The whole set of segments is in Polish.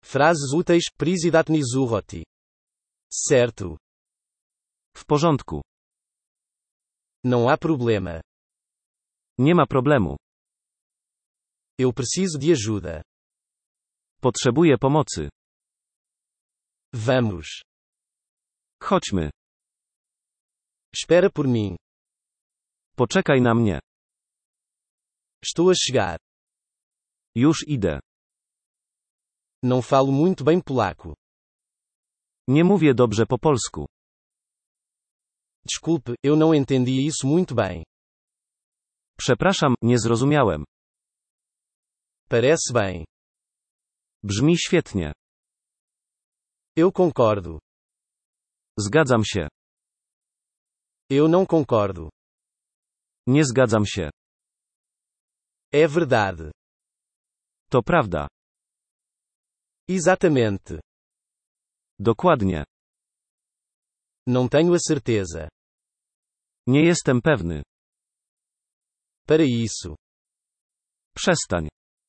Frases úteis, Przydatny zwrot. Certo. W porządku. Não há problema. Nie ma problemu. Eu preciso de ajuda. Potrzebuję pomocy. Vamos. Chodźmy. Espera por mim. Poczekaj na mnie. Estou a chegar. Już idę. Não falo muito bem polaco. Nie mówię dobrze po polsku. Desculpe, eu não entendi isso muito bem. Przepraszam, nie zrozumiałem. Parece bem. Brzmi świetnie. Eu concordo. Zgadzam się. Eu não concordo. Nie zgadzam się. É verdade. To prawda. Exatamente. Dokładnie. Não tenho a certeza. Nie jestem pewny. Para isso. Przestań.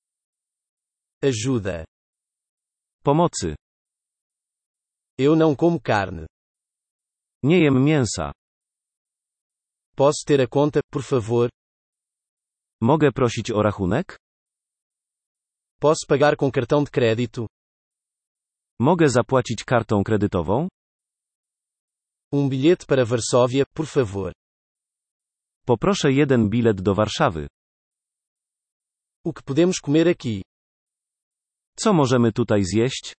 Ajuda. Pomocy. Eu não como carne. Nie jem mięsa. Posso ter a conta, por favor? Mogę prosić o rachunek? Posso pagar com cartão de crédito? Mogę zapłacić kartą kredytową? Bilhete para Varsóvia, por favor. Poproszę jeden bilet do Warszawy. O que podemos comer aqui? Co możemy tutaj zjeść?